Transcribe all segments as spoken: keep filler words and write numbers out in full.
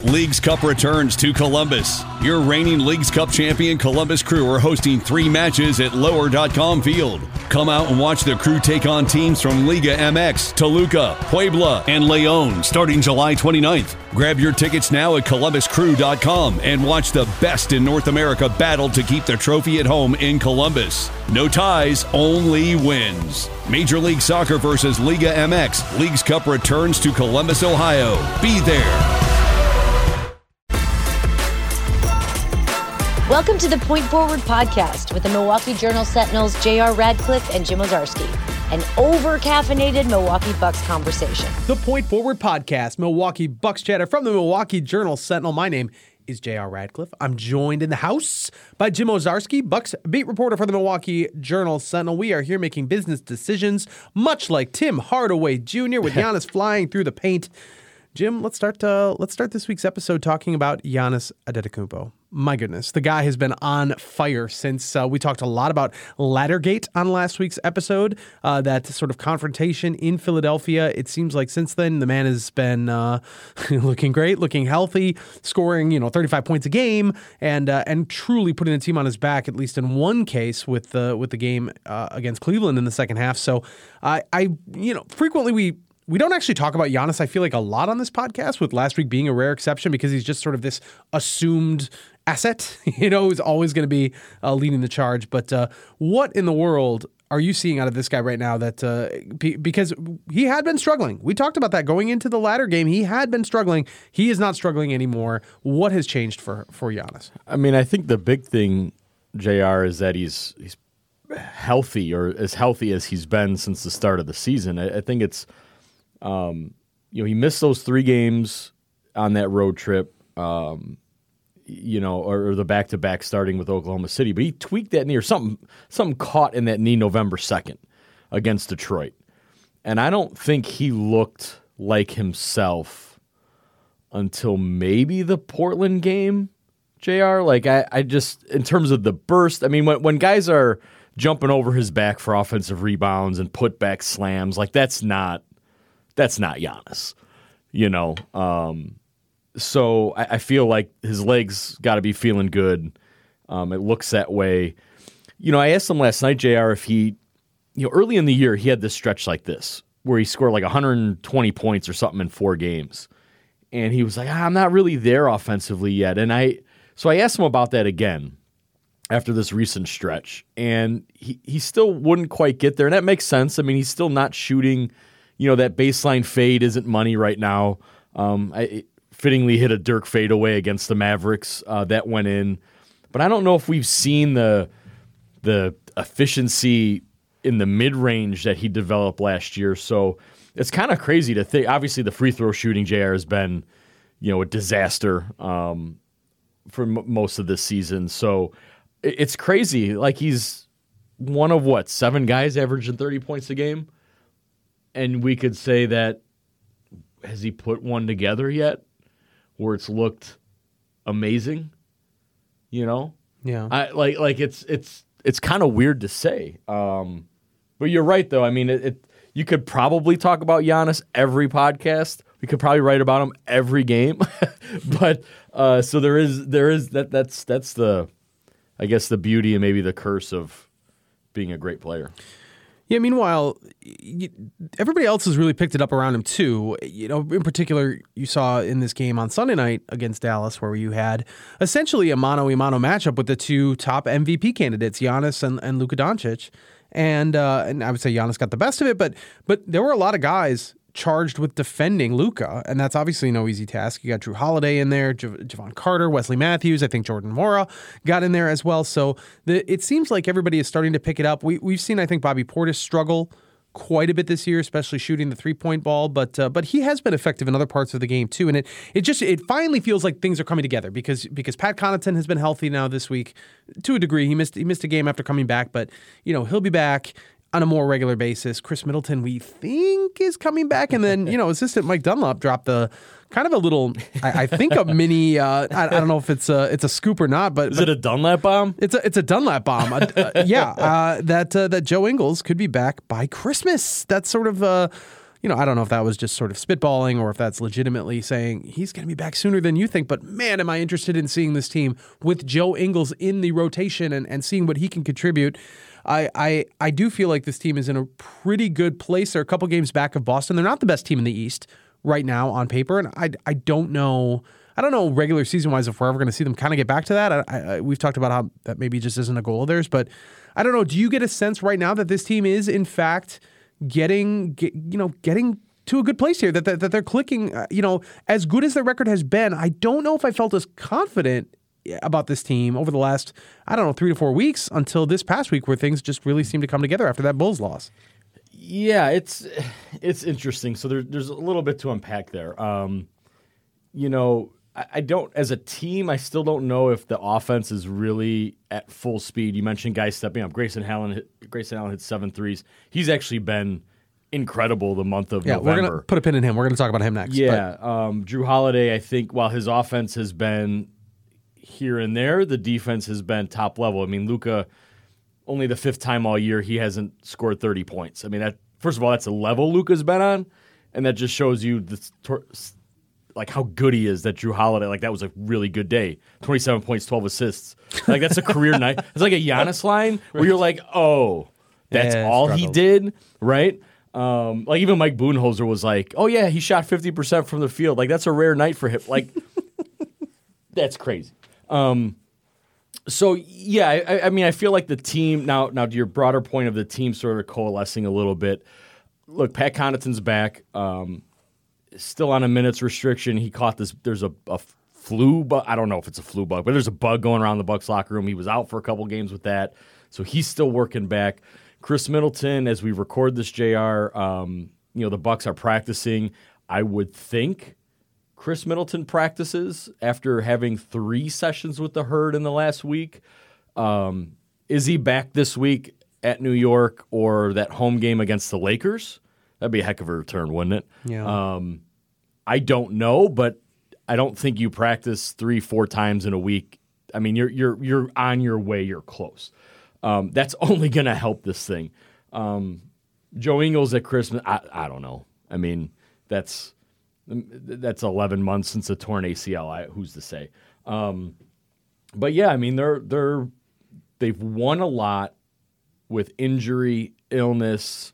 Leagues Cup returns to Columbus. Your reigning Leagues Cup champion Columbus Crew are hosting three matches at lower dot com Field. Come out and watch the Crew take on teams from Liga M X, Toluca, Puebla, and Leon starting July twenty-ninth. Grab your tickets now at columbus crew dot com and watch the best in North America battle to keep the trophy at home in Columbus. No ties, only wins. Major League Soccer versus Liga M X. Leagues Cup returns to Columbus, Ohio. Be there. Welcome to the Point Forward podcast with the Milwaukee Journal Sentinel's J R Radcliffe and Jim Owczarski, an over-caffeinated Milwaukee Bucks conversation. The Point Forward podcast, Milwaukee Bucks chatter from the Milwaukee Journal Sentinel. My name is J R Radcliffe. I'm joined in the house by Jim Owczarski, Bucks beat reporter for the Milwaukee Journal Sentinel. We are here making business decisions, much like Tim Hardaway Junior with Giannis flying through the paint. Jim, let's start. Uh, let's start this week's episode talking about Giannis Antetokounmpo. My goodness, the guy has been on fire since uh, we talked a lot about Laddergate on last week's episode. Uh, that sort of confrontation in Philadelphia. It seems like since then the man has been uh, looking great, looking healthy, scoring you know thirty-five points a game, and uh, and truly putting the team on his back, at least in one case with the with the game uh, against Cleveland in the second half. So I, I you know frequently we. We don't actually talk about Giannis, I feel like, a lot on this podcast, with last week being a rare exception because he's just sort of this assumed asset, you know, who's always going to be uh, leading the charge. But uh, what in the world are you seeing out of this guy right now that uh, p- because he had been struggling. We talked about that going into the latter game. He had been struggling. He is not struggling anymore. What has changed for, for Giannis? I mean, I think the big thing, J R, is that he's he's healthy, or as healthy as he's been since the start of the season. I, I think it's Um, you know, he missed those three games on that road trip, um, you know, or, or the back-to-back starting with Oklahoma City. But he tweaked that knee, or something, something caught in that knee November second against Detroit. And I don't think he looked like himself until maybe the Portland game, J R. Like, I, I just, in terms of the burst, I mean, when, when guys are jumping over his back for offensive rebounds and put-back slams, like, that's not, That's not Giannis, you know. Um, so I, I feel like his legs got to be feeling good. Um, it looks that way. You know, I asked him last night, J R, if he, you know, early in the year, he had this stretch like this where he scored like one hundred twenty points or something in four games. And he was like, ah, I'm not really there offensively yet. And I, so I asked him about that again after this recent stretch. And he, he still wouldn't quite get there. And that makes sense. I mean, he's still not shooting. You know, that baseline fade isn't money right now. Um, I it fittingly hit a Dirk fadeaway against the Mavericks. Uh, that went in. But I don't know if we've seen the the efficiency in the mid-range that he developed last year. So it's kind of crazy to think. Obviously, the free throw shooting, J R, has been, you know, a disaster um, for m- most of this season. So it, it's crazy. Like, he's one of, what, seven guys averaging thirty points a game? And we could say that, has he put one together yet where it's looked amazing? You know? Yeah. I like like it's it's it's kind of weird to say. Um, but you're right, though. I mean, it, it you could probably talk about Giannis every podcast. We could probably write about him every game. But uh, so there is there is that that's that's the I guess the beauty and maybe the curse of being a great player. Yeah, meanwhile, everybody else has really picked it up around him too. You know, in particular, you saw in this game on Sunday night against Dallas where you had essentially a mano-a-mano matchup with the two top M V P candidates, Giannis and, and Luka Doncic. And uh, and I would say Giannis got the best of it, but but there were a lot of guys charged with defending Luka, and that's obviously no easy task. You got Drew Holiday in there, Jav- Javon Carter, Wesley Matthews, I think Jordan Mora got in there as well. So the, it seems like everybody is starting to pick it up. We, we've seen, I think, Bobby Portis struggle quite a bit this year, especially shooting the three-point ball, but uh, but he has been effective in other parts of the game too. And it it just it finally feels like things are coming together because because Pat Connaughton has been healthy now this week to a degree. He missed he missed a game after coming back, but you know he'll be back on a more regular basis. Chris Middleton, we think, is coming back. And then, you know, assistant Mike Dunlop dropped the kind of a little, I, I think a mini, uh, I, I don't know if it's a, it's a scoop or not, but. Is but it a Dunlap bomb? It's a, it's a Dunlap bomb. uh, uh, yeah. Uh, that, uh, that Joe Ingles could be back by Christmas. That's sort of, uh, you know, I don't know if that was just sort of spitballing or if that's legitimately saying he's going to be back sooner than you think. But man, am I interested in seeing this team with Joe Ingles in the rotation and, and seeing what he can contribute. I, I I do feel like this team is in a pretty good place. They're a couple games back of Boston. They're not the best team in the East right now on paper, and I I don't know. I don't know regular season wise if we're ever going to see them kind of get back to that. I, I, we've talked about how that maybe just isn't a goal of theirs, but I don't know. Do you get a sense right now that this team is in fact getting get, you know getting to a good place here? That that, that they're clicking. Uh, you know, as good as their record has been, I don't know if I felt as confident about this team over the last, I don't know, three to four weeks until this past week where things just really seem to come together after that Bulls loss. Yeah, it's it's interesting. So there, there's a little bit to unpack there. Um, you know, I, I don't, as a team, I still don't know if the offense is really at full speed. You mentioned guys stepping up. Grayson Allen hit, Grayson Allen hit seven threes. He's actually been incredible the month of yeah, November. We're going to put a pin in him. We're going to talk about him next. Yeah, um, Drew Holiday, I think, while his offense has been here and there, the defense has been top level. I mean, Luka, only the fifth time all year he hasn't scored thirty points. I mean, that first of all, that's the level Luka's been on, and that just shows you the, like how good he is. That Drew Holiday, like that was a really good day. twenty-seven points, twelve assists. Like that's a career night. It's like a Giannis line where you're like, oh, that's yeah, all struggled. he did, right? Um, like even Mike Budenholzer was like, oh yeah, he shot fifty percent from the field. Like that's a rare night for him. Like that's crazy. Um, so yeah, I, I mean, I feel like the team now. Now, to your broader point of the team sort of coalescing a little bit. Look, Pat Connaughton's back. Um, still on a minutes restriction. He caught this. There's a, a flu, but I don't know if it's a flu bug, but there's a bug going around the Bucks locker room. He was out for a couple games with that, so he's still working back. Chris Middleton, as we record this, J R, um, you know, the Bucks are practicing. I would think Chris Middleton practices after having three sessions with the Herd in the last week. Um, is he back this week at New York or that home game against the Lakers? That'd be a heck of a return, wouldn't it? Yeah. Um, I don't know, but I don't think you practice three, four times in a week. I mean, you're you're you're on your way. You're close. Um, that's only going to help this thing. Um, Joe Ingles at Christmas, I, I don't know. I mean, that's that's eleven months since a torn A C L. I, who's to say? Um, but yeah, I mean, they're they're they've won a lot with injury, illness,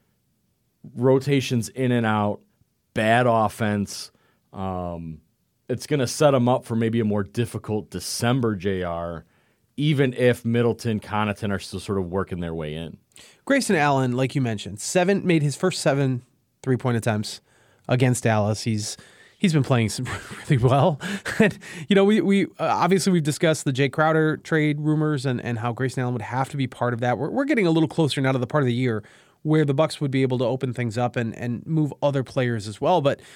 rotations in and out, bad offense. Um, it's going to set them up for maybe a more difficult December, J R, even if Middleton, Connaughton are still sort of working their way in. Grayson Allen, like you mentioned, seven made his first seven three-point attempts against Dallas. He's he's been playing really well. And, you know, we we uh, obviously we've discussed the Jay Crowder trade rumors and, and how Grayson Allen would have to be part of that. We're we're getting a little closer now to the part of the year where the Bucks would be able to open things up and and move other players as well. But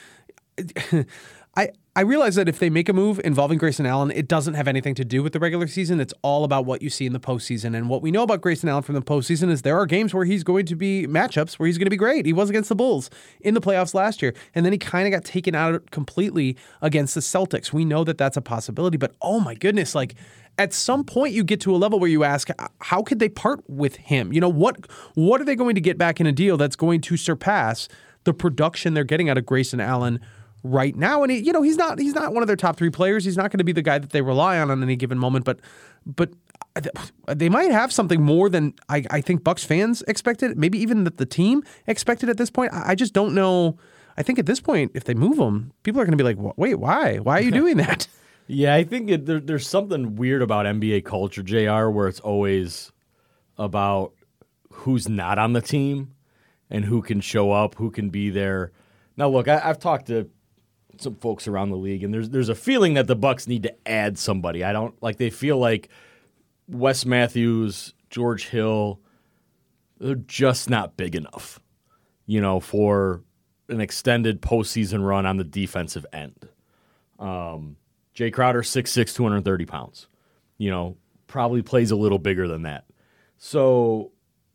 I I realize that if they make a move involving Grayson Allen, it doesn't have anything to do with the regular season. It's all about what you see in the postseason. And what we know about Grayson Allen from the postseason is there are games where he's going to be matchups where he's going to be great. He was against the Bulls in the playoffs last year, and then he kind of got taken out completely against the Celtics. We know that that's a possibility, but oh my goodness, like at some point you get to a level where you ask, how could they part with him? You know, what what are they going to get back in a deal that's going to surpass the production they're getting out of Grayson Allen right now? And he, you know, he's not he's not one of their top three players. He's not going to be the guy that they rely on on any given moment. But but they might have something more than I, I think Bucks fans expected. Maybe even that the team expected at this point. I, I just don't know. I think at this point, if they move him, people are going to be like, "Wait, why? Why are you doing that?" Yeah, I think it, there, there's something weird about N B A culture, J R, where it's always about who's not on the team and who can show up, who can be there. Now, look, I, I've talked to some folks around the league, and there's there's a feeling that the Bucks need to add somebody. I don't like they feel like Wes Matthews, George Hill, they're just not big enough, you know, for an extended postseason run on the defensive end. Um, Jay Crowder, six six, two hundred thirty pounds, you know, probably plays a little bigger than that. So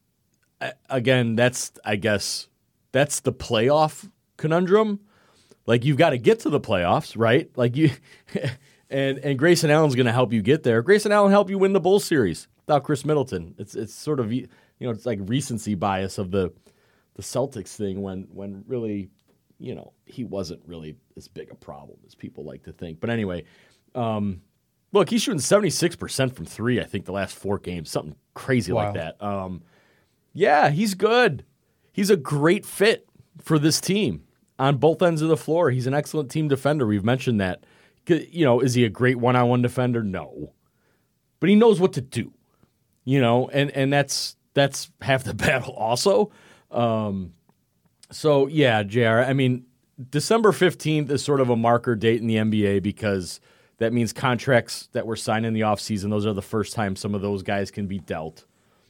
again, that's I guess that's the playoff conundrum. Like, you've got to get to the playoffs, right? Like you, and and Grayson Allen's going to help you get there. Grayson Allen helped you win the Bulls series without Chris Middleton. It's it's sort of, you know, it's like recency bias of the the Celtics thing when when really, you know, he wasn't really as big a problem as people like to think. But anyway, um, look, he's shooting seventy-six percent from three, I think, the last four games, something crazy Wow. like that. Um, yeah, he's good. He's a great fit for this team on both ends of the floor. He's an excellent team defender. We've mentioned that. You know, is he a great one-on-one defender? No. But he knows what to do. You know, and, and that's that's half the battle also. Um, so, yeah, J R, I mean, December fifteenth is sort of a marker date in the N B A because that means contracts that were signed in the offseason, those are the first time some of those guys can be dealt.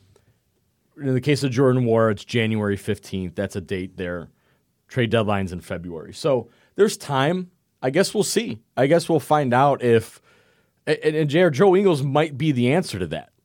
In the case of Jordan Nwora, it's January fifteenth. That's a date there. Trade deadline's in February. So there's time. I guess we'll see. I guess we'll find out if and, and J R, Joe Ingles might be the answer to that.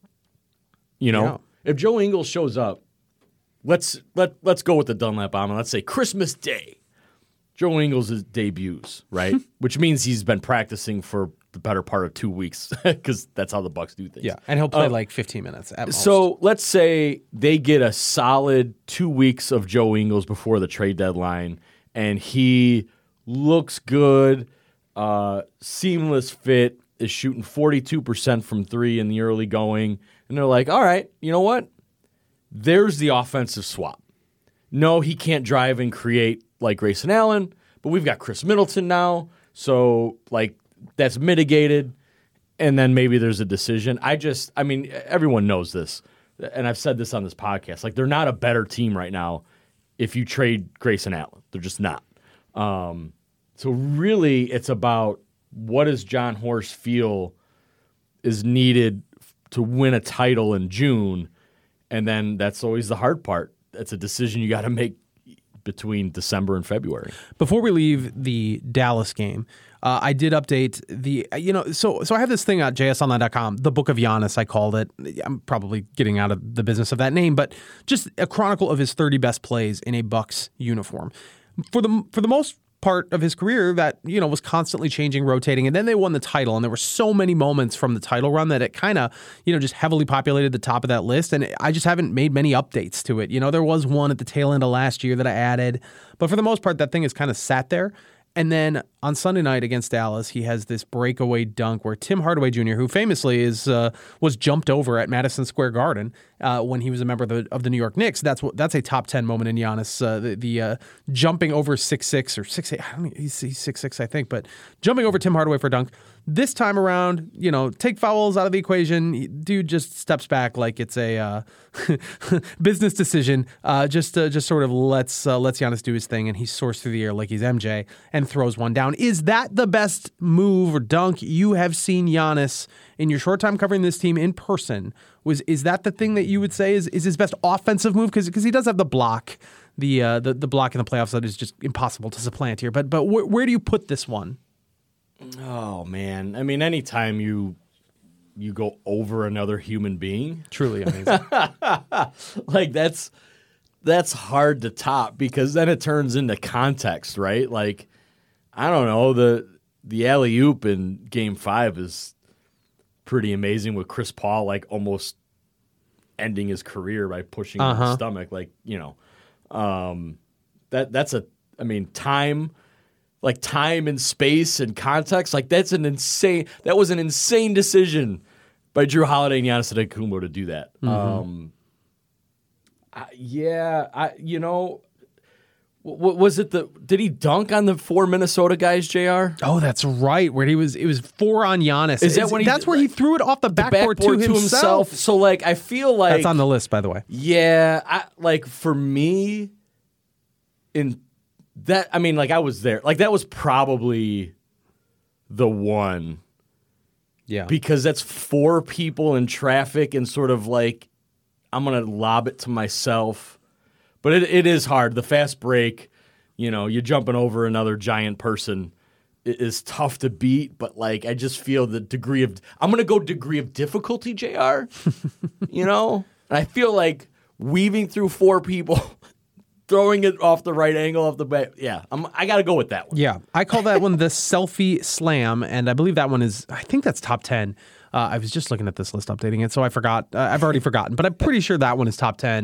You know, Yeah. if Joe Ingles shows up, let's let let's go with the Dunlap bomb and let's say Christmas Day. Joe Ingles' debuts, right? Which means he's been practicing for the better part of two weeks because that's how the Bucks do things. Yeah, and he'll play Uh, like fifteen minutes at most. So let's say they get a solid two weeks of Joe Ingles before the trade deadline, and he looks good, uh, seamless fit, is shooting forty-two percent from three in the early going, and they're like, all right, you know what? There's the offensive swap. No, he can't drive and create like Grayson Allen, but we've got Chris Middleton now, so like that's mitigated. And then maybe there's a decision. I just, I mean, everyone knows this, and I've said this on this podcast. Like, they're not a better team right now if you trade Grayson Allen. They're just not. Um, so really, it's about what does John Horst feel is needed to win a title in June, and then that's always the hard part. That's a decision you got to make between December and February. Before we leave the Dallas game, uh, I did update the, you know, so so I have this thing at J S online dot com, the Book of Giannis, I called it. I'm probably getting out of the business of that name, but just a chronicle of his thirty best plays in a Bucks uniform. For the for the most part of his career, that, you know, was constantly changing, rotating, and then they won the title, and there were so many moments from the title run that it kind of, you know, just heavily populated the top of that list, and I just haven't made many updates to it. You know, there was one at the tail end of last year that I added, but for the most part, that thing has kind of sat there. And then on Sunday night against Dallas, he has this breakaway dunk where Tim Hardaway Junior, who famously is uh, was jumped over at Madison Square Garden uh, when he was a member of the, of the New York Knicks. That's what that's a top ten moment in Giannis. Uh, the the uh, jumping over six six or six eight. I don't know, he's, he's six six, I think, but jumping over Tim Hardaway for a dunk. This time around, you know, take fouls out of the equation. Dude just steps back like it's a uh, business decision. Uh, just uh, just sort of lets uh, lets Giannis do his thing, and he soars through the air like he's M J and throws one down. Is that the best move or dunk you have seen Giannis in your short time covering this team in person? Was is that the thing that you would say is, is his best offensive move? Because because he does have the block, the, uh, the the block in the playoffs that is just impossible to supplant here. But but wh- where do you put this one? Oh man, I mean, anytime you you go over another human being, Truly amazing. like that's that's hard to top because then it turns into context, right? Like, I don't know, the the alley-oop in Game Five is pretty amazing with Chris Paul like almost ending his career by pushing him in Uh-huh. the stomach, like, you know, um, that that's a, I mean, time. Like time and space and context, like that's an insane. That was an insane decision by Drew Holiday and Giannis Antetokounmpo to do that. Mm-hmm. Um, I, yeah, I you know, what was it? The did he dunk on the four Minnesota guys, J R? Oh, that's right. Where he was, it was four on Giannis. Is that when he- that's where he threw it off the backboard, Backboard to, himself. So like, I feel like That's on the list, by the way. Yeah, I, like for me, in that, I mean, like I was there. Like that was probably the one. Yeah. Because that's four people in traffic and sort of like, I'm going to lob it to myself. But it, it is hard. The fast break, you know, you're jumping over another giant person it is tough to beat. But like, I just feel the degree of, I'm going to go degree of difficulty, J R, you know? And I feel like weaving through four people, throwing it off the right angle off the back. Yeah, I'm, I got to go with that one. Yeah, I call that one the selfie slam, and I believe that one is, I think that's top ten. Uh, I was just looking at this list, updating it, so I forgot. Uh, I've already forgotten, but I'm pretty sure that one is top ten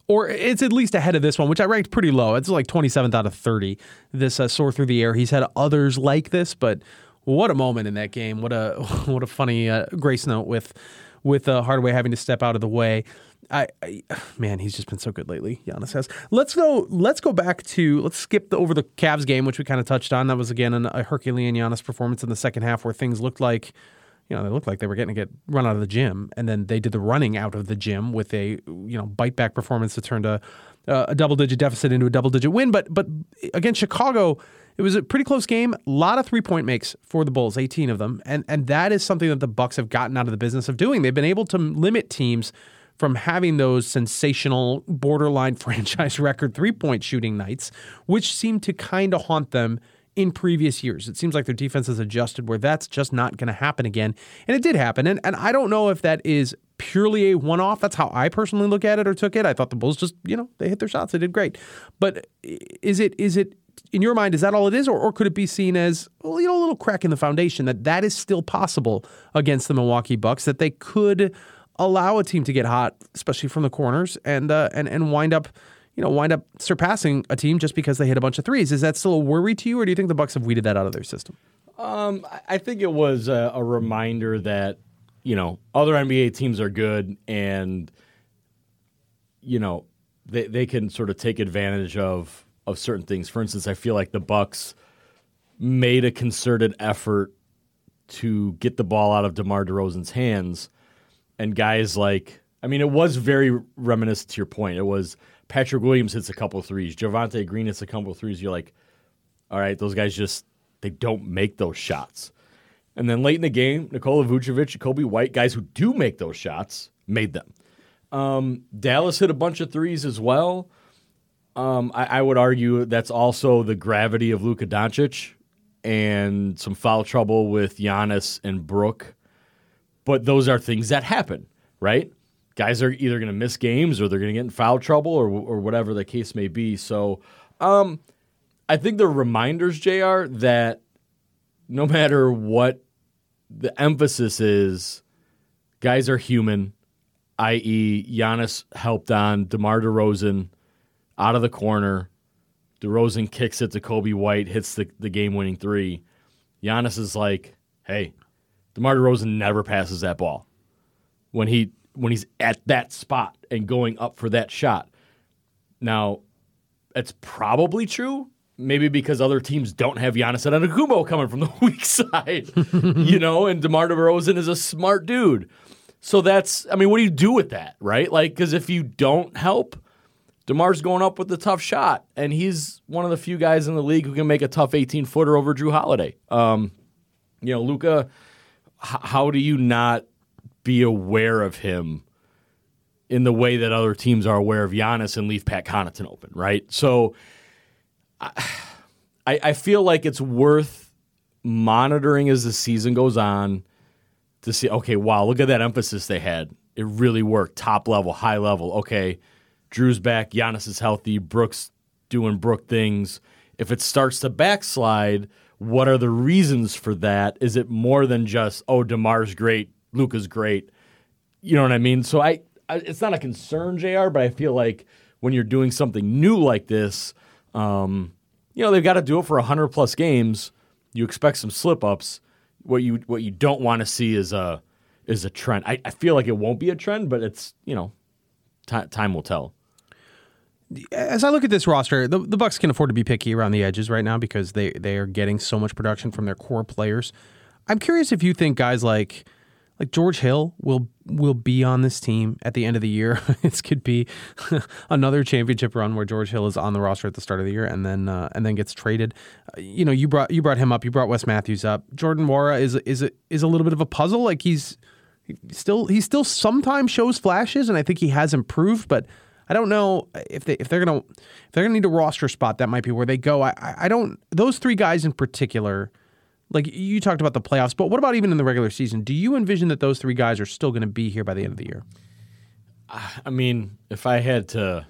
or it's at least ahead of this one, which I ranked pretty low. It's like twenty-seventh out of thirty. This uh, soar through the air. He's had others like this, but what a moment in that game. What a what a funny uh, grace note with with uh, Hardaway having to step out of the way. I, I man, he's just been so good lately. Giannis has. Let's go. Let's go back to. Let's skip the, over the Cavs game, which we kind of touched on. That was again an, a Herculean Giannis performance in the second half, where things looked like, you know, they looked like they were getting to get run out of the gym, and then they did the running out of the gym with a you know bite back performance that turned a a double digit deficit into a double digit win. But but against Chicago, it was a pretty close game. A lot of three point makes for the Bulls, eighteen of them, and and that is something that the Bucks have gotten out of the business of doing. They've been able to limit teams from having those sensational borderline franchise record three-point shooting nights, which seem to kind of haunt them in previous years. It seems like their defense has adjusted where that's just not going to happen again. And it did happen. And, and I don't know if that is purely a one-off. That's how I personally look at it or took it. I thought the Bulls just, you know, they hit their shots. They did great. But is it is it in your mind, is that all it is? Or, or could it be seen as, well, you know, a little crack in the foundation that that is still possible against the Milwaukee Bucks, that they could allow a team to get hot, especially from the corners, and uh, and and wind up, you know, wind up surpassing a team just because they hit a bunch of threes? Is that still a worry to you, or do you think the Bucks have weeded that out of their system? Um, I think it was a, a reminder that, you know, other N B A teams are good, and you know they they can sort of take advantage of of certain things. For instance, I feel like the Bucks made a concerted effort to get the ball out of DeMar DeRozan's hands. And guys like, I mean, it was very reminiscent to your point. It was Patrick Williams hits a couple of threes. Javonte Green hits a couple of threes. You're like, all right, those guys just, they don't make those shots. And then late in the game, Nikola Vucevic, Kobe White, guys who do make those shots, made them. Um, Dallas hit a bunch of threes as well. Um, I, I would argue that's also the gravity of Luka Doncic and some foul trouble with Giannis and Brook. But those are things that happen, right? Guys are either going to miss games or they're going to get in foul trouble or or whatever the case may be. So um, I think the reminders, J R, that no matter what the emphasis is, guys are human, that is. Giannis helped on DeMar DeRozan out of the corner. DeRozan kicks it to Kobe White, hits the, the game-winning three. Giannis is like, hey, DeMar DeRozan never passes that ball when he when he's at that spot and going up for that shot. Now, it's probably true, maybe because other teams don't have Giannis Antetokounmpo coming from the weak side, you know, and DeMar DeRozan is a smart dude. So that's, I mean, what do you do with that, right? Like, because if you don't help, DeMar's going up with the tough shot, and he's one of the few guys in the league who can make a tough eighteen-footer over Drew Holiday. Um, you know, Luka, how do you not be aware of him in the way that other teams are aware of Giannis and leave Pat Connaughton open, right? So I, I feel like it's worth monitoring as the season goes on to see, okay, wow, look at that emphasis they had. It really worked. Top level, high level. Okay, Drew's back. Giannis is healthy. Brooks doing Brook things. If it starts to backslide, what are the reasons for that? Is it more than just, oh, DeMar's great, Luka's great? You know what I mean? So I, I, it's not a concern, J R, but I feel like when you're doing something new like this, um, you know, they've got to do it for one hundred plus games. You expect some slip-ups. What you what you don't want to see is a, is a trend. I, I feel like it won't be a trend, but it's, you know, t- time will tell. As I look at this roster, the, the Bucks can afford to be picky around the edges right now because they, they are getting so much production from their core players. I'm curious if you think guys like like George Hill will will be on this team at the end of the year. This could be another championship run where George Hill is on the roster at the start of the year and then uh, and then gets traded. Uh, you know, you brought you brought him up. You brought Wes Matthews up. Jordan Nwora is is a, is a little bit of a puzzle. Like he's still he still sometimes shows flashes, and I think he has improved, but I don't know if they if they're gonna if they're gonna need a roster spot. That might be where they go. I I don't those three guys in particular. Like you talked about the playoffs, but what about even in the regular season? Do you envision that those three guys are still going to be here by the end of the year? I mean, if I had to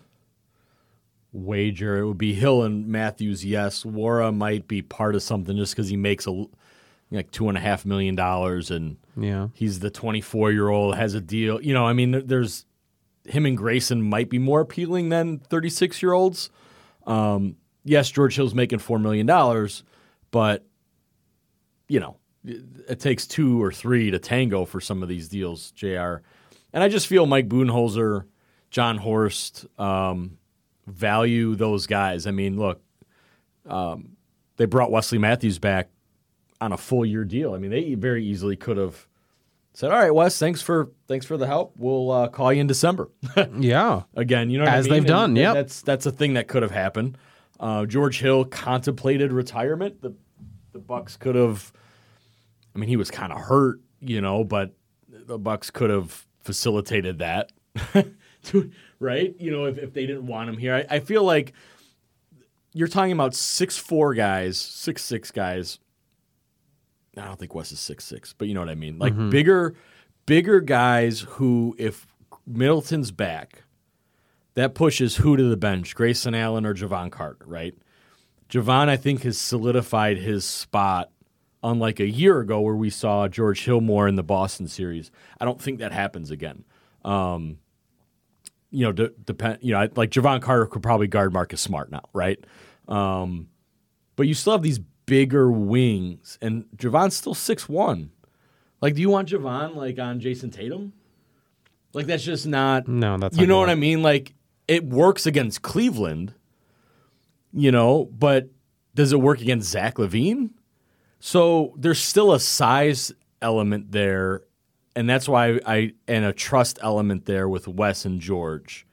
wager, it would be Hill and Matthews. Yes, Nwora might be part of something just because he makes a like two and a half million dollars, and yeah, he's the twenty-four year old has a deal. You know, I mean, there's him and Grayson might be more appealing than thirty-six-year-olds. Um, yes, George Hill's making four million dollars, but, you know, it, it takes two or three to tango for some of these deals, J R. And I just feel Mike Budenholzer, John Horst um, value those guys. I mean, look, um, they brought Wesley Matthews back on a full-year deal. I mean, they very easily could have said, all right, Wes, thanks for thanks for the help. We'll uh, call you in December. Yeah. Again, you know what As I mean? they've done, and, yep. and that's that's a thing that could have happened. Uh, George Hill contemplated retirement. The the Bucks could have, I mean, he was kind of hurt, you know, but the Bucks could have facilitated that, right? You know, if, if they didn't want him here. I, I feel like you're talking about six foot four guys, six foot six guys. I don't think Wes is six foot six, but you know what I mean. Like mm-hmm. bigger, bigger guys who, if Middleton's back, that pushes who to the bench, Grayson Allen or Javon Carter, right? Javon, I think, has solidified his spot, unlike a year ago where we saw George Hill more in the Boston series. I don't think that happens again. Um, you know, de- depend. You know, like Javon Carter could probably guard Marcus Smart now, right? Um, but you still have these bigger wings, and Javon's still six one. Like, do you want Javon like on Jason Tatum? Like, that's just not. No, that's. You not know what work. I mean? Like, it works against Cleveland, you know, but does it work against Zach LaVine? So there's still a size element there, and that's why I and a trust element there with Wes and George.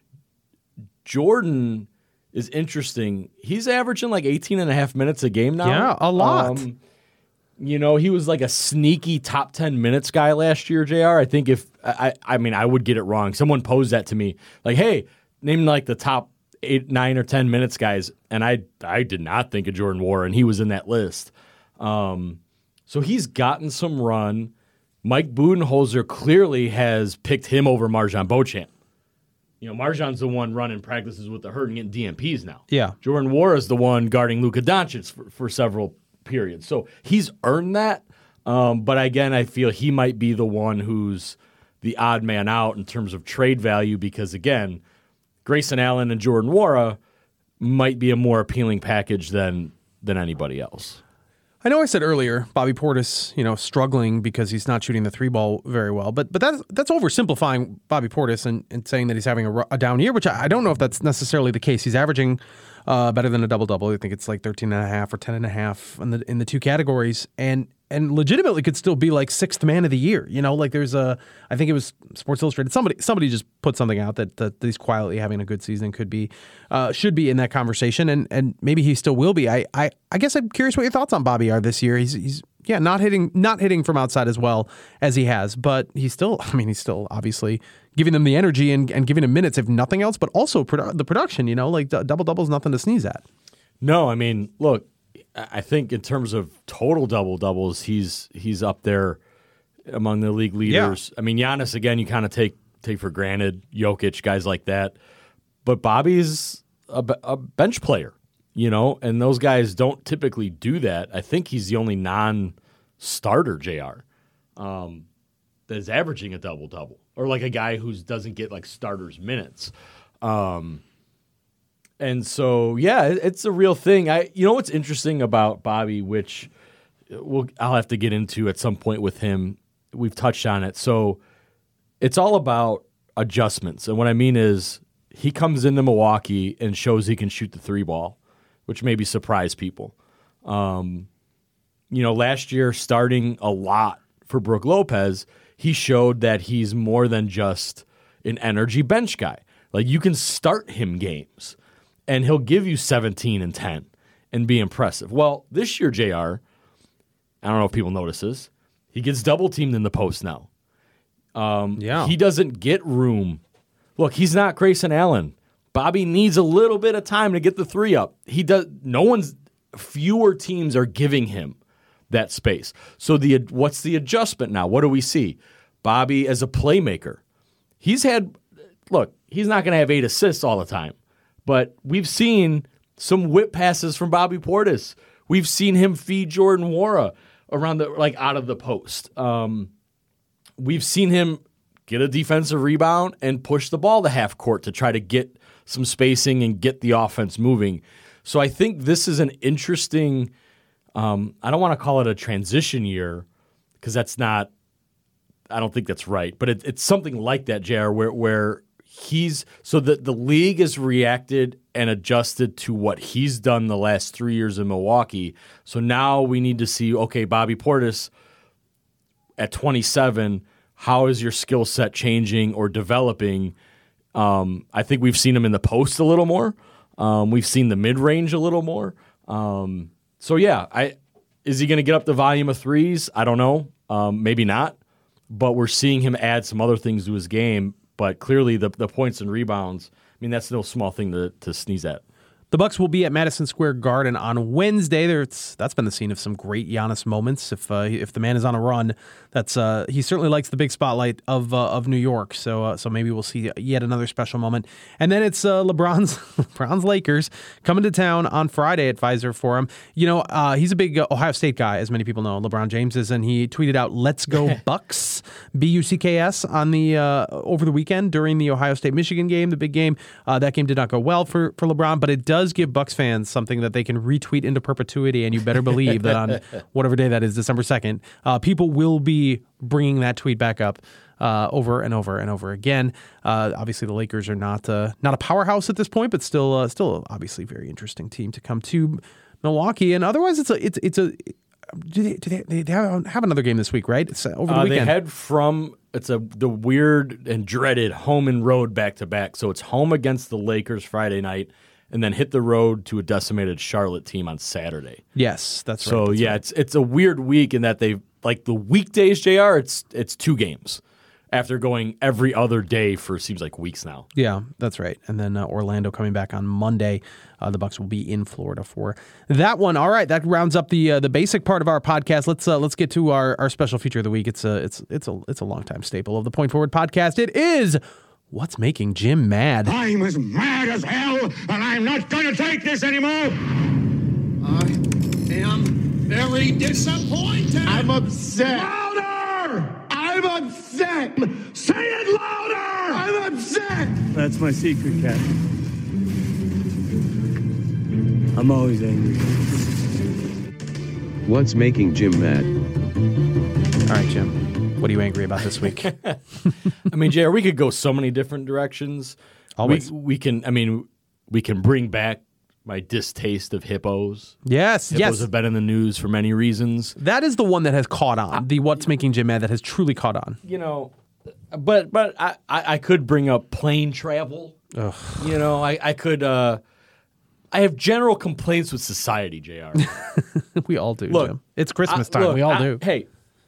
Jordan is interesting. He's averaging like eighteen and a half minutes a game now. Yeah, a lot. Um, you know, he was like a sneaky top ten minutes guy last year, J R. I think if I I mean I would get it wrong. Someone posed that to me. Like, hey, name like the top eight, nine or ten minutes guys. And I I did not think of Jordan Nwora, and he was in that list. Um, so he's gotten some run. Mike Budenholzer clearly has picked him over Marjon Beauchamp. You know, Marjan's the one running practices with the Herd and getting D M Ps now. Yeah. Jordan Nwora is the one guarding Luka Doncic for, for several periods. So he's earned that. Um, but again, I feel he might be the one who's the odd man out in terms of trade value because, again, Grayson Allen and Jordan Nwora might be a more appealing package than than anybody else. I know I said earlier, Bobby Portis, you know, struggling because he's not shooting the three ball very well, but but that's that's oversimplifying Bobby Portis and, and saying that he's having a, a down year, which I, I don't know if that's necessarily the case. He's averaging uh, better than a double double. I think it's like thirteen and a half or ten and a half in the in the two categories, and and legitimately could still be like sixth man of the year. You know, like there's a, I think it was Sports Illustrated. Somebody somebody just put something out that that he's quietly having a good season, could be, uh, should be in that conversation, and and maybe he still will be. I I, I guess I'm curious what your thoughts on Bobby are this year. He's he's yeah not hitting not hitting from outside as well as he has, but he's still I mean he's still obviously giving them the energy and, and giving them minutes if nothing else, but also produ- the production. You know, like d- double double is nothing to sneeze at. No, I mean look. I think in terms of total double doubles, he's he's up there among the league leaders. Yeah. I mean, Giannis again, you kind of take take for granted. Jokic, guys like that, but Bobby's a, a bench player, you know, and those guys don't typically do that. I think he's the only non-starter J R um, that is averaging a double double, or like a guy who doesn't get like starters minutes. Um, And so, yeah, it's a real thing. I, you know what's interesting about Bobby, which we'll, I'll have to get into at some point with him. We've touched on it. So it's all about adjustments. And what I mean is he comes into Milwaukee and shows he can shoot the three ball, which maybe surprise people. Um, you know, last year, starting a lot for Brook Lopez, he showed that he's more than just an energy bench guy. Like, you can start him games, and he'll give you seventeen and ten and be impressive. Well, this year, J R, I don't know if people notice this, he gets double-teamed in the post now. Um, yeah. He doesn't get room. Look, he's not Grayson Allen. Bobby needs a little bit of time to get the three up. He does. No one's, fewer teams are giving him that space. So the what's the adjustment now? What do we see? Bobby as a playmaker. He's had, look, he's not going to have eight assists all the time. But we've seen some whip passes from Bobby Portis. We've seen him feed Jordan Nwora around the like out of the post. Um, we've seen him get a defensive rebound and push the ball to half court to try to get some spacing and get the offense moving. So I think this is an interesting, um, I don't want to call it a transition year because that's not, I don't think that's right, but it, it's something like that, J R, where, where he's, so the, the league has reacted and adjusted to what he's done the last three years in Milwaukee. So now we need to see, okay, Bobby Portis at twenty-seven, how is your skill set changing or developing? Um, I think we've seen him in the post a little more. Um, we've seen the mid-range a little more. Um, so, yeah, I is he going to get up the volume of threes? I don't know. Um, maybe not. But we're seeing him add some other things to his game. But clearly the the points and rebounds, I mean, that's no small thing to, to sneeze at. The Bucks will be at Madison Square Garden on Wednesday. There's, that's been the scene of some great Giannis moments. If uh, if the man is on a run, that's uh, he certainly likes the big spotlight of uh, of New York. So uh, so maybe we'll see yet another special moment. And then it's uh, LeBron's LeBron's Lakers coming to town on Friday at Pfizer Forum. You know, uh, he's a big Ohio State guy, as many people know. LeBron James is, and he tweeted out "Let's go Bucks," B U C K S, on the uh, over the weekend during the Ohio State Michigan game, the big game. Uh, that game did not go well for for LeBron, but it does give Bucks fans something that they can retweet into perpetuity, and you better believe that on whatever day that is, December second, uh, people will be bringing that tweet back up uh, over and over and over again. Uh, obviously, the Lakers are not uh, not a powerhouse at this point, but still, uh, still obviously very interesting team to come to Milwaukee. And otherwise, it's a it's it's a do they do they, they have, have another game this week, right? It's over the uh, weekend. They head from it's a the weird and dreaded home and road back to back. So it's home against the Lakers Friday night, and then hit the road to a decimated Charlotte team on Saturday. Yes, that's right. So that's yeah, right. it's it's a weird week in that they like the weekdays, J R. It's it's two games after going every other day for seems like weeks now. Yeah, that's right. And then uh, Orlando coming back on Monday. Uh, the Bucks will be in Florida for that one. All right, that rounds up the uh, the basic part of our podcast. Let's uh, let's get to our, our special feature of the week. It's a it's it's a it's a longtime staple of the Point Forward podcast. It is What's Making Jim Mad. I'm as mad as hell, and I'm not going to take this anymore. I am very disappointed. I'm upset. Louder! I'm upset. Say it louder! I'm upset. That's my secret, Cat. I'm always angry. What's making Jim mad? All right, Jim. What are you angry about this week? I mean, J R, we could go so many different directions. Always. We, we can, I mean, we can bring back my distaste of hippos. Yes, Hippos yes. have been in the news for many reasons. That is the one that has caught on. The What's Making Jim Mad that has truly caught on. You know, but but I, I, I could bring up plane travel. Ugh. You know, I, I could, uh, I have general complaints with society, J R. We all do, Look, Jim. It's Christmas I- time. look, we all I- do. Hey,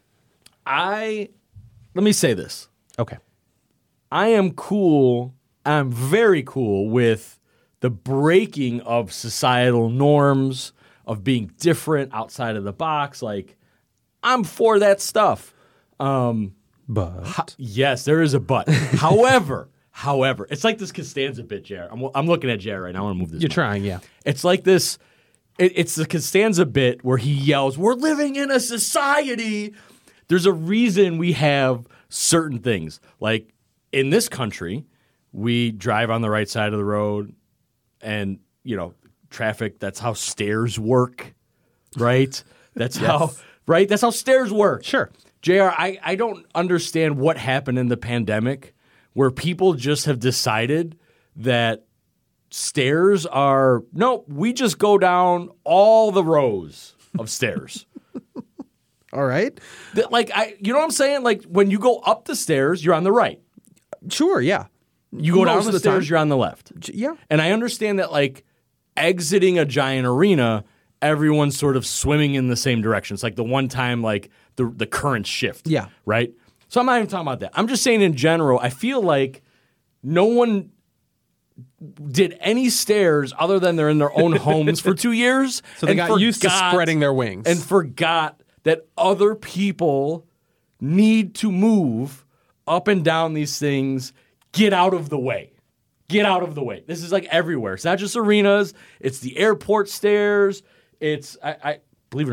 I, let me say this. Okay. I am cool, I'm very cool with the breaking of societal norms, of being different outside of the box. Like, I'm for that stuff. Um, But yes, there is a but. however, however, it's like this Costanza bit, Jared. I'm, I'm looking at Jared right now. I want to move this. you're mic. trying, yeah. It's like this. It, it's the Costanza bit where he yells, "We're living in a society." There's a reason we have certain things. Like in this country, we drive on the right side of the road, and you know, traffic. That's how stairs work, right? That's Yes. how right. That's how stairs work. Sure. J R, I, I don't understand what happened in the pandemic where people just have decided that stairs are, no, we just go down all the rows of stairs. All right. That, like, I, you know what I'm saying? Like, when you go up the stairs, you're on the right. Sure, yeah. You go Most down of the, the stairs, time. you're on the left. Yeah. And I understand that, like, exiting a giant arena, everyone's sort of swimming in the same direction. It's like the one time, like, the the currents shift. Yeah. Right? So I'm not even talking about that. I'm just saying in general, I feel like no one did any stairs other than they're in their own homes for two years. So they and got used to forgot- spreading their wings. And forgot that other people need to move up and down these things. Get out of the way. Get out of the way. This is like everywhere. It's not just arenas. It's the airport stairs. It's, I, I believe it or not,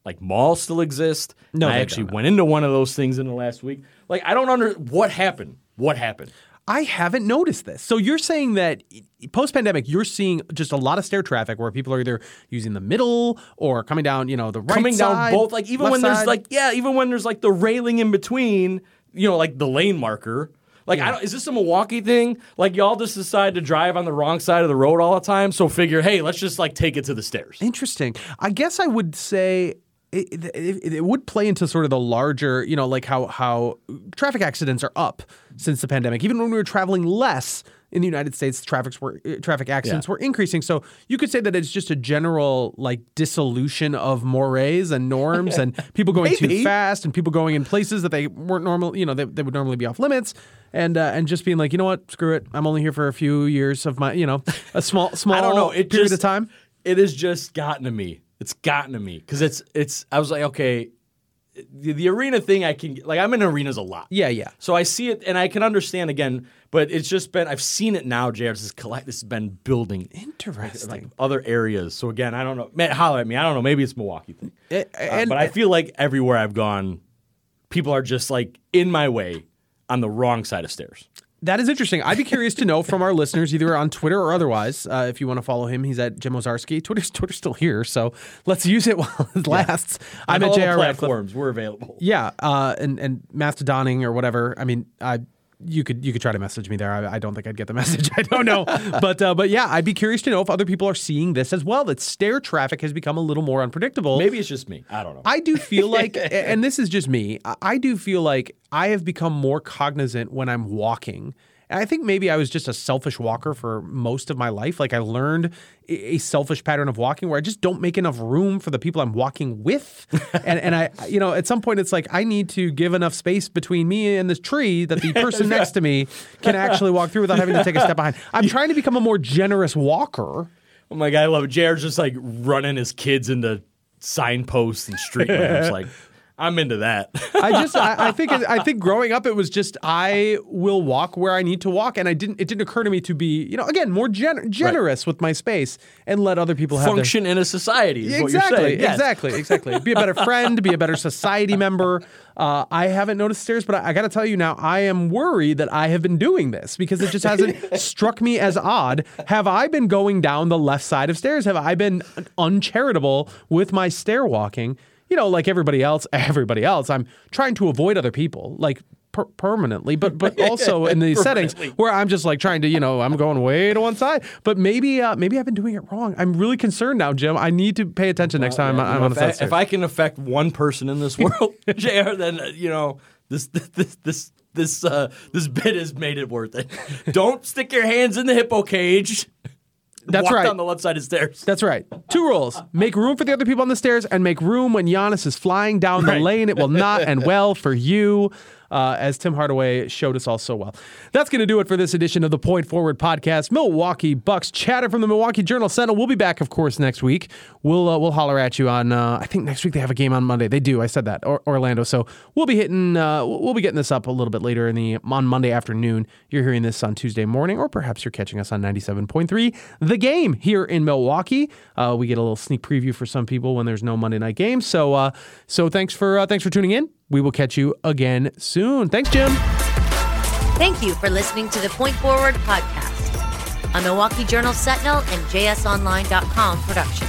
like malls still exist. No, I they actually don't. went into one of those things in the last week. Like, I don't under what happened. What happened? I haven't noticed this. So you're saying that post-pandemic, you're seeing just a lot of stair traffic where people are either using the middle or coming down, you know, the right Coming side, down both, like even left when there's side. like, yeah, even when there's like the railing in between, you know, like the lane marker. Like, I don't, is this a Milwaukee thing? Like, y'all just decide to drive on the wrong side of the road all the time, so figure, hey, let's just like take it to the stairs. Interesting. I guess I would say it, it, it would play into sort of the larger, you know, like how how traffic accidents are up since the pandemic. Even when we were traveling less in the United States, traffic were traffic accidents Yeah. were increasing. So you could say that it's just a general like dissolution of mores and norms and people going too Maybe. fast and people going in places that they weren't normal, you know, they, they would normally be off limits. And uh, and just being like, you know what, screw it. I'm only here for a few years of my, you know, a small small I don't know. It period just, of time. It has just gotten to me. It's gotten to me because it's it's. I was like, okay, the, the arena thing. I can like I'm in arenas a lot. Yeah, yeah. So I see it and I can understand again, but it's just been I've seen it now, J R. This is collect. This has been building Interesting. like other areas. So again, I don't know. Man, holler at me. I don't know. Maybe it's Milwaukee thing. It- Uh, and- but I feel like everywhere I've gone, people are just like in my way on the wrong side of stairs. That is interesting. I'd be curious to know from our listeners, either on Twitter or otherwise. Uh, if you want to follow him, he's at Jim Ozarski. Twitter's Twitter's still here, so let's use it while it lasts. I'm On at all J the R Radcliffe. platforms. We're available. Yeah, uh, and and Mastodoning or whatever. I mean, I you could you could try to message me there. I, I don't think I'd get the message. I don't know, but uh, but yeah, I'd be curious to know if other people are seeing this as well. That stair traffic has become a little more unpredictable. Maybe it's just me. I don't know. I do feel like, and this is just me, I- I do feel like I have become more cognizant when I'm walking. And I think maybe I was just a selfish walker for most of my life. Like I learned a a selfish pattern of walking where I just don't make enough room for the people I'm walking with. and and I, you know, at some point it's like I need to give enough space between me and this tree that the person next to me can actually walk through without having to take a step behind. I'm trying to become a more generous walker. Oh my God, I love it. J R's just like running his kids into signposts and street lamps. Like, I'm into that. I just, I, I think, I think growing up, it was just I will walk where I need to walk, and I didn't. It didn't occur to me to be, you know, again, more gen- generous with my space and let other people have Function in a society is their, what you're exactly, saying. Yes. exactly, exactly. Be a better friend, be a better society member. Uh, I haven't noticed stairs, but I, I got to tell you now, I am worried that I have been doing this because it just hasn't struck me as odd. Have I been going down the left side of stairs? Have I been uncharitable with my stair walking? You know, like everybody else, everybody else, I'm trying to avoid other people, like per- permanently, but but also in these settings where I'm just like trying to, you know, I'm going way to one side. But maybe uh, maybe I've been doing it wrong. I'm really concerned now, Jim. I need to pay attention next time Yeah, I'm you know, on if, the I, side if I can affect one person in this world, J R, then uh, you know this this this this uh, this bit has made it worth it. Don't stick your hands in the hippo cage. That's Walk right. down the left side of stairs. That's right. Two rules. Make room for the other people on the stairs and make room when Giannis is flying down the Right. lane. It will not end well for you, uh, as Tim Hardaway showed us all so well. That's going to do it for this edition of the Point Forward podcast. Milwaukee Bucks chatter from the Milwaukee Journal Sentinel. We'll be back, of course, next week. We'll uh, we'll holler at you on, uh, I think next week they have a game on Monday. They do. I said that. Or, Orlando. So we'll be hitting, uh, we'll be getting this up a little bit later in the on Monday afternoon. You're hearing this on Tuesday morning, or perhaps you're catching us on ninety-seven point three The Game here in Milwaukee. Uh, we get a little sneak preview for some people when there's no Monday night game. So uh, so thanks for uh, thanks for tuning in. We will catch you again soon. Thanks, Jim. Thank you for listening to the Point Forward podcast, a Milwaukee Journal Sentinel and J S Online dot com production.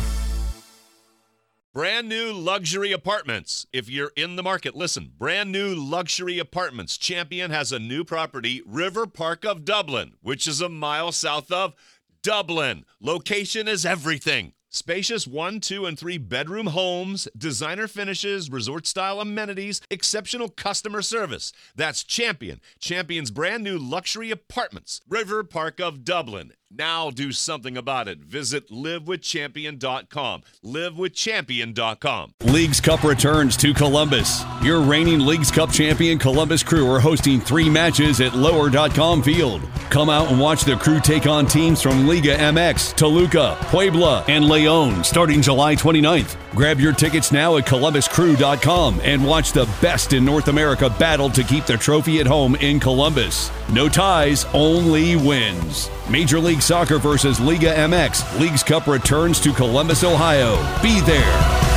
Brand new luxury apartments. If you're in the market, listen. Brand new luxury apartments. Champion has a new property, River Park of Dublin, which is a mile south of Dublin. Location is everything. Spacious one, two, and three bedroom homes, designer finishes, resort-style amenities, exceptional customer service. That's Champion. Champion's brand new luxury apartments. River Park of Dublin. Now do something about it. Visit live with champion dot com. live with champion dot com. Leagues Cup returns to Columbus. Your reigning Leagues Cup champion Columbus Crew are hosting three matches at lower dot com field. Come out and watch the Crew take on teams from Liga M X, Toluca, Puebla, and Leon starting July twenty-ninth. Grab your tickets now at columbus crew dot com and watch the best in North America battle to keep the trophy at home in Columbus. No ties, only wins. Major League Soccer versus Liga M X. Leagues Cup returns to Columbus, Ohio. Be there.